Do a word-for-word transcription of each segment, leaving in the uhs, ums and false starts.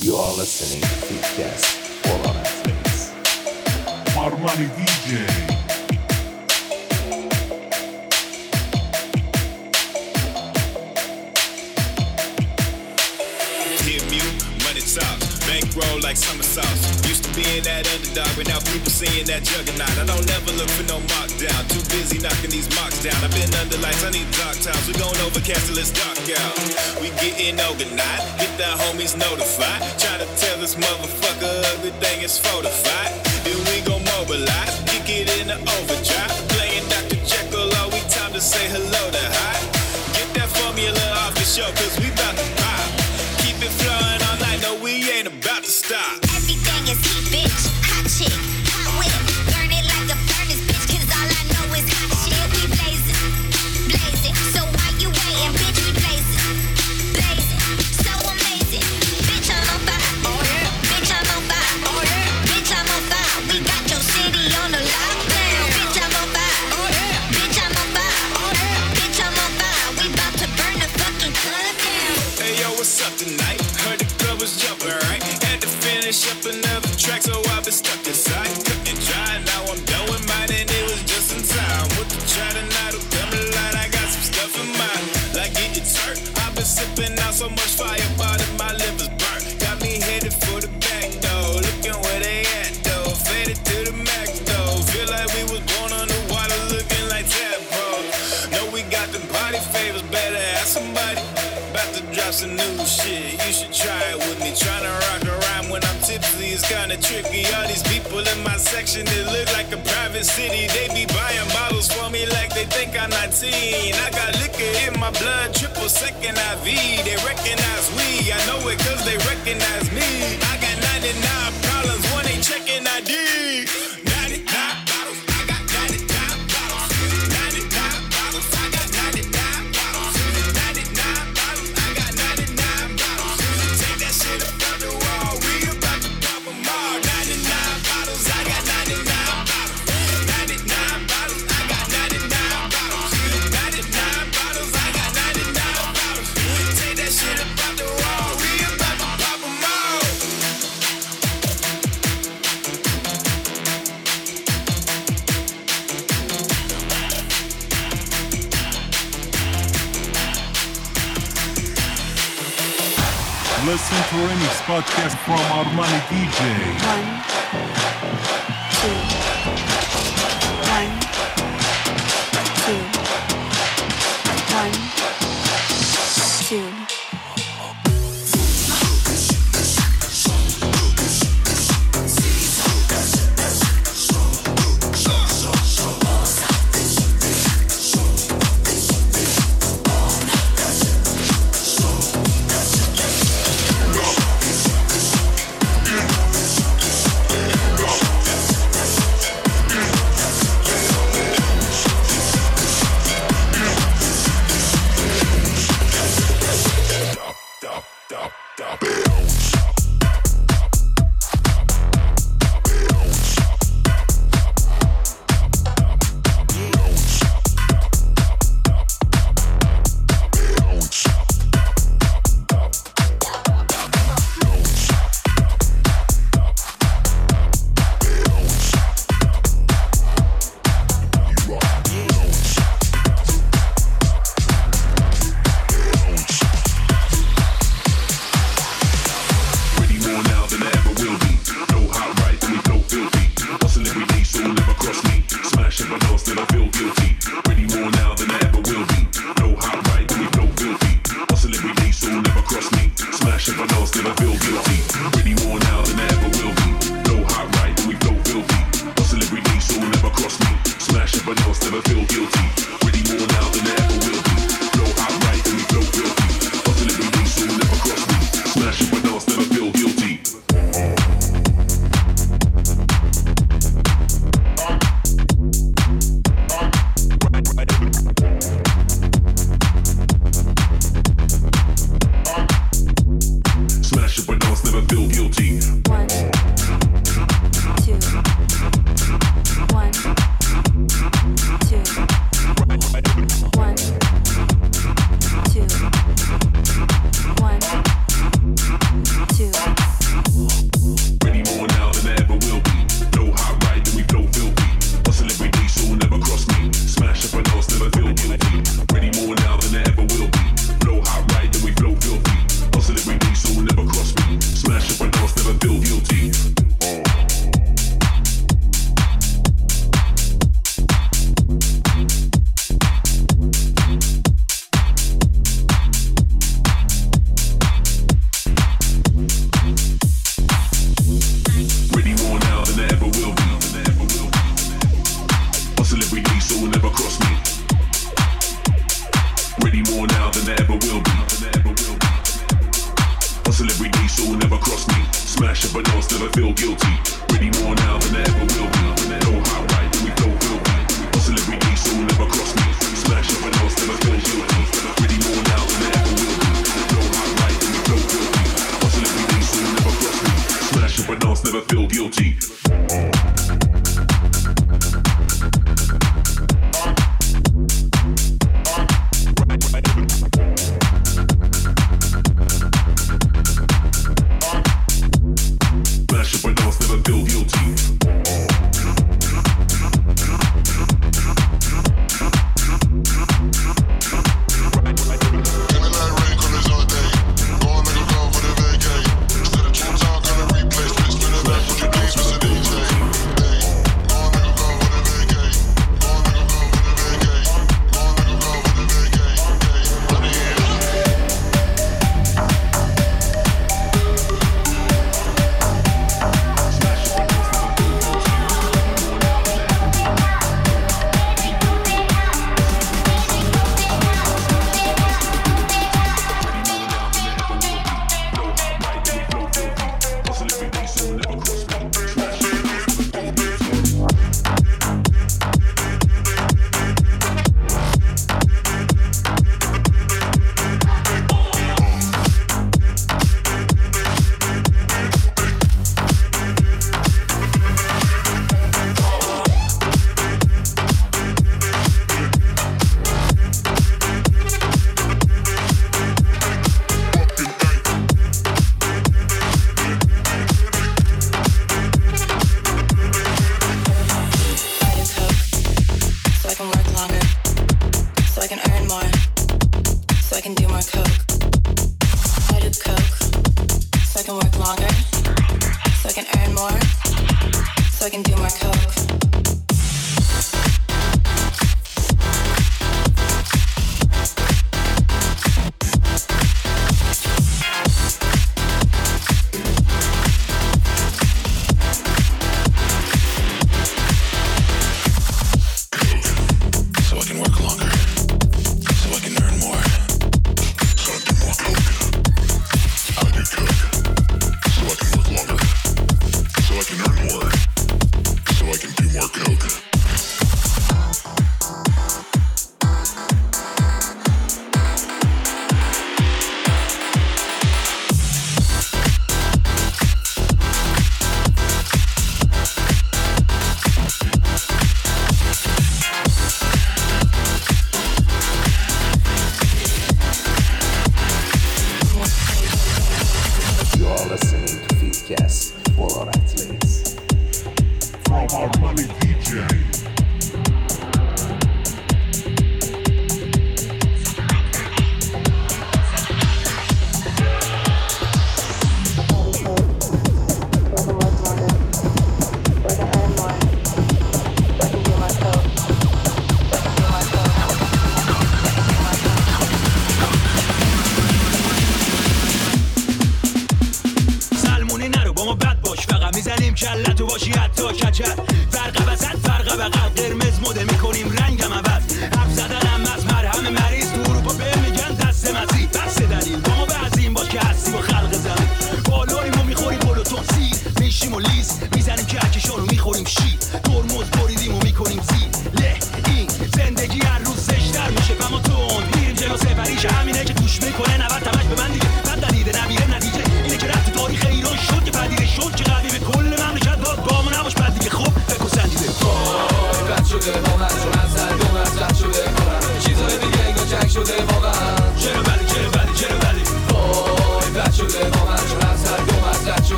You are listening to Feedcast for on Netflix. Armani D J. Bankroll like summer sauce. Used to be in that underdog, but now people seeing that juggernaut. I don't ever look for no markdown. Too busy knocking these marks down. I've been under lights, I need dark times. We going overcast till it's dark out. We getting organized, get the homies notified. Try to tell this motherfucker everything is fortified. Then we gon' mobilize, kick it in the overdrive. Playing Doctor Jekyll, all we time to say hello to Hyde. Get that formula off the show, cause we bout to pop. Keep it flowing all night, no we ain't about to stop. Everything is heat, bitch. Hot chick, hot whip. Burn it like a furnace, bitch. Cause all I know is hot shit. We blazing, blazing. So why you waiting, bitch? We blazing, blazing. So amazing. Bitch, I'm on fire. Oh yeah. Bitch, I'm on fire. Oh yeah. Bitch, I'm on fire. We got your city on the lockdown. Bitch, I'm on fire. Oh yeah. Bitch, I'm on fire. Oh yeah. Bitch, I'm on fire. We about to burn the fucking club down. Hey yo, what's up tonight? Heard the club was jumping, right? Had to finish up another track, so I've been stuck inside. Couldn't try, now I'm done with mine, and it was just in time. With the try tonight, will come a lot. I got some stuff in mind, like getting turned. I've been sipping out so much fire, body my liver's burnt. Got me headed for the back door, looking where they at though. Faded to the max though. Feel like we was born on the water, looking like tadpoles. Know we got them party favors, better ask somebody. About to drop some new shit, you should try it with me. Tryna rock a rhyme when I'm tipsy is kinda tricky. All these people in my section, they look like a private city. They be buying bottles for me like they think I'm nineteen. I got liquor in my blood, triple second I V. They recognize we, I know it cause they recognize me. I got ninety-nine problems, one ain't checking I D. ninety-nine bottles, I got ninety-nine bottles. ninety-nine bottles, I got ninety-nine bottles. ninety-nine bottles, I got ninety-nine bottles. Take that shit up on the wall, we about to pop them all. ninety-nine bottles, I got ninety-nine bottles. ninety-nine bottles, I got ninety-nine bottles. ninety-nine bottles, I got ninety-nine bottles. Take that shit up on the wall, we about to pop them all. Listen to Remix Podcast from Armani D J. One, two, one, two, one, two. Hustle every day, so never cross me. Smash up and else, never feel guilty. Ready more now than I ever will be. Go high right, then we flow filthy. Hustle every day, so never cross me. Smash up and else, never feel guilty. Ready more now than I ever will be. Go high right, then we flow filthy. Hustle every day, so never cross me. Smash up and else, never feel guilty.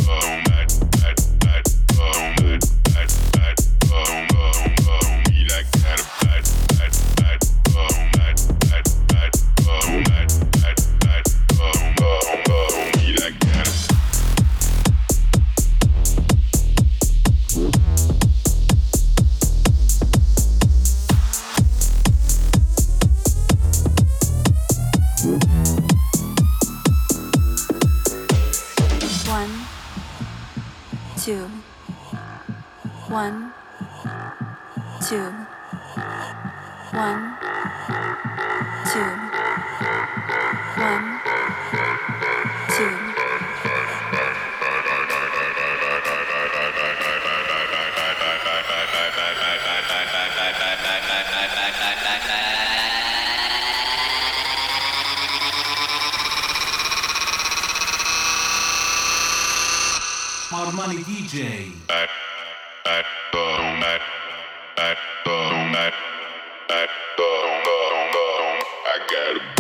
Armani D J. At, at, boom, at, at, boom, at, at, boom, boom, boom. I got it.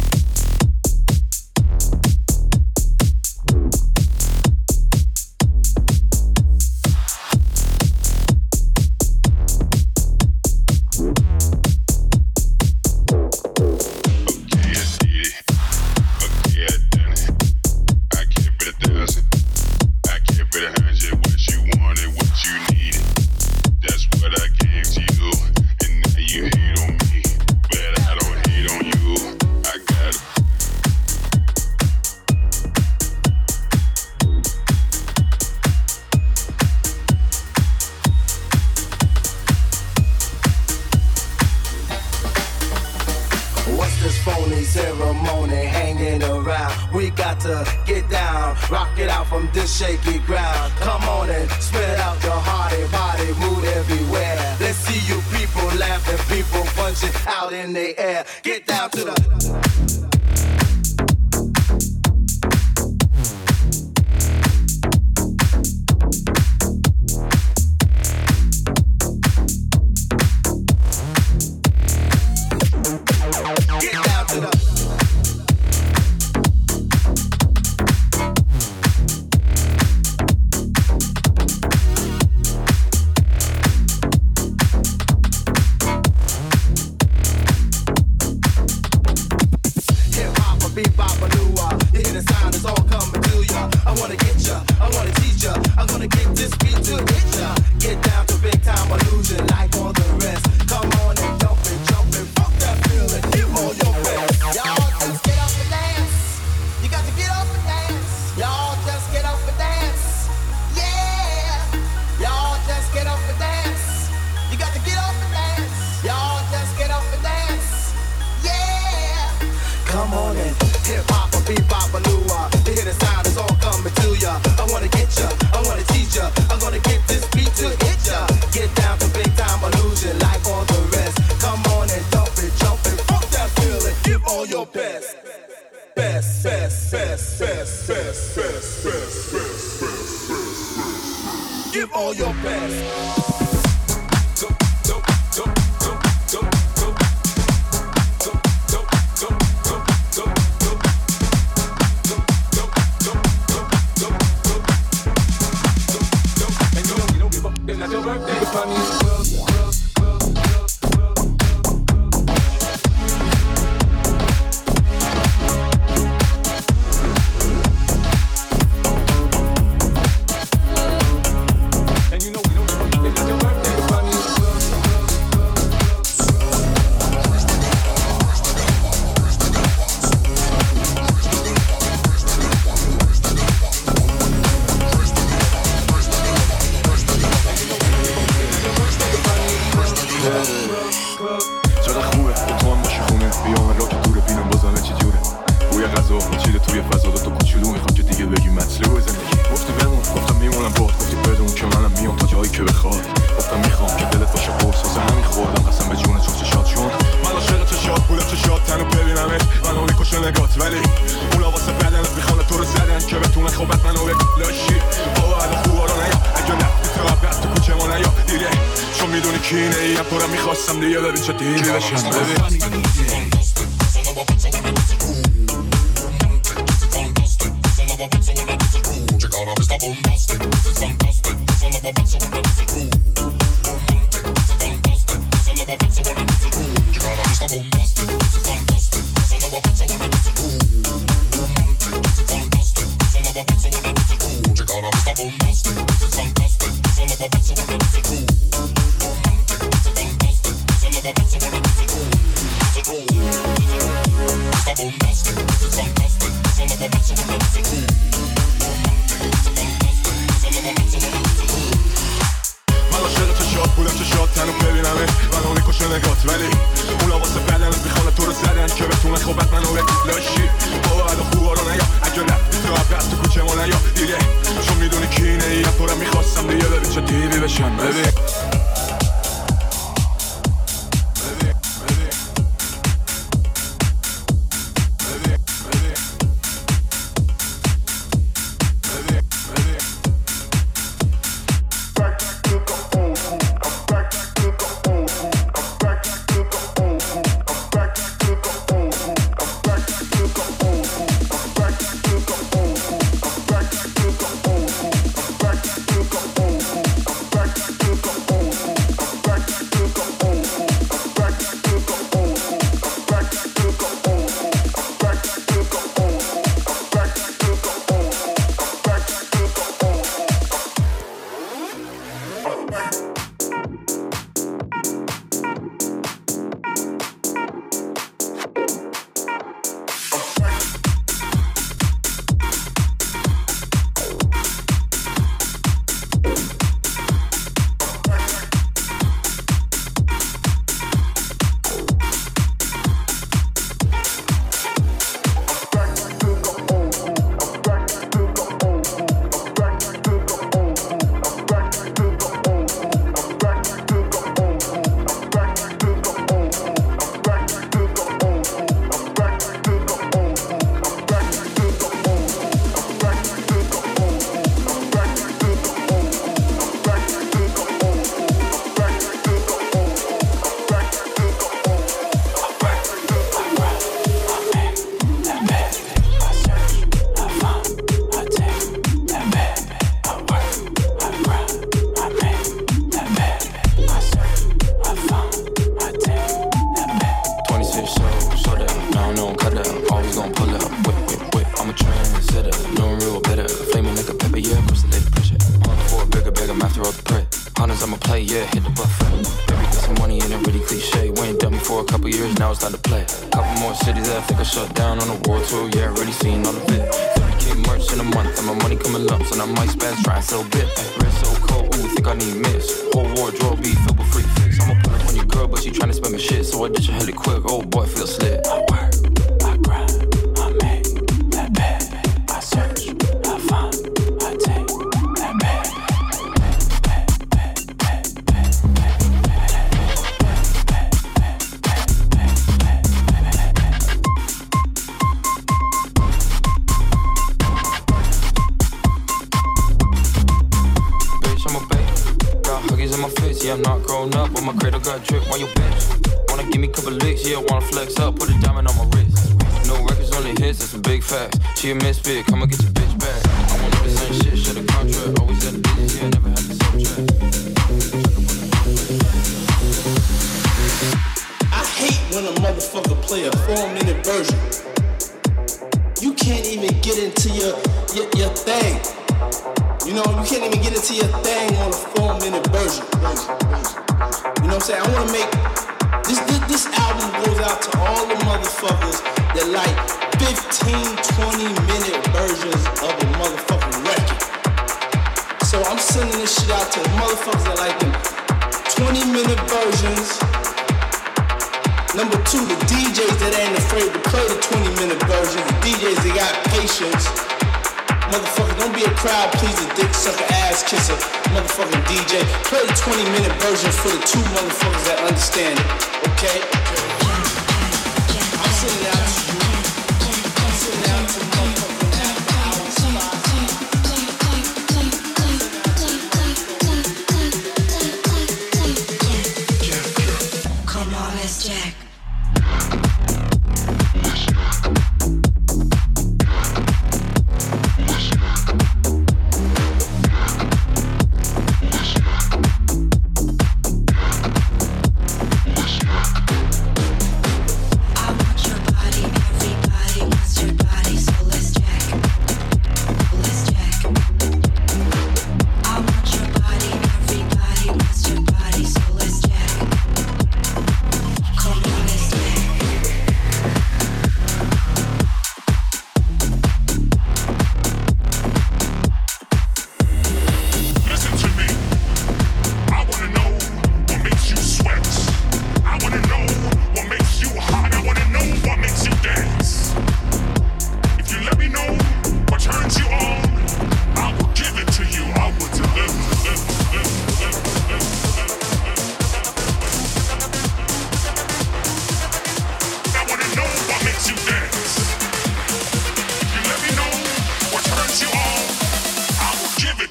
Shaky ground, come on and spread out your hearty body, mood everywhere. Let's see you people laughing, people punching out in the air. Get down to the. Baby. She a misfit, come and get your bitch back. I want the same shit, shit a contract. Always at the business, yeah, never had to subtract. I hate when a motherfucker play a four-minute version. You can't even get into your, your your thing. You know, you can't even get into your thing on a four-minute version. You know what I'm saying? I want to make this, this this album goes out to all the motherfuckers that like fifteen, twenty minute versions of a motherfucking record. So I'm sending this shit out to the motherfuckers that like them twenty minute versions. Number two, the D Js that ain't afraid to play the twenty minute version. The D Js that got patience. Motherfucker, don't be a crowd pleaser, dick sucker, ass kisser, motherfucking D J. Play the twenty minute version for the two motherfuckers that understand it, okay? I'm sending it out to you. I'm sending it out to the motherfucking after hours spot. Come on, let's jack.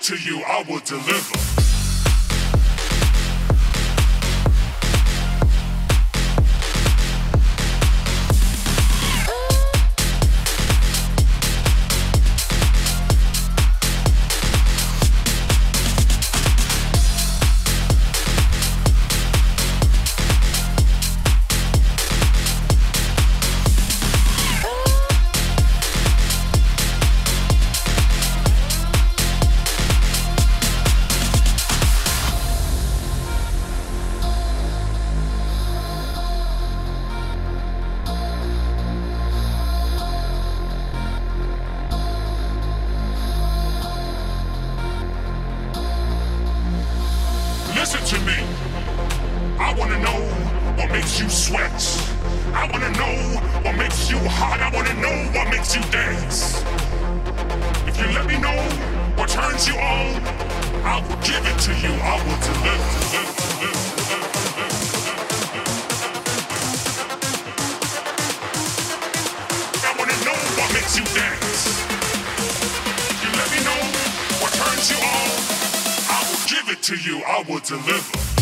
to you, I will deliver. Listen to me. I wanna know what makes you sweat. I wanna know what makes you hot. I wanna know what makes you dance. If you let me know what turns you on, I will give it to you. I will deliver. I wanna know what makes you dance. If you let me know what turns you on, I will give it to you. I will deliver.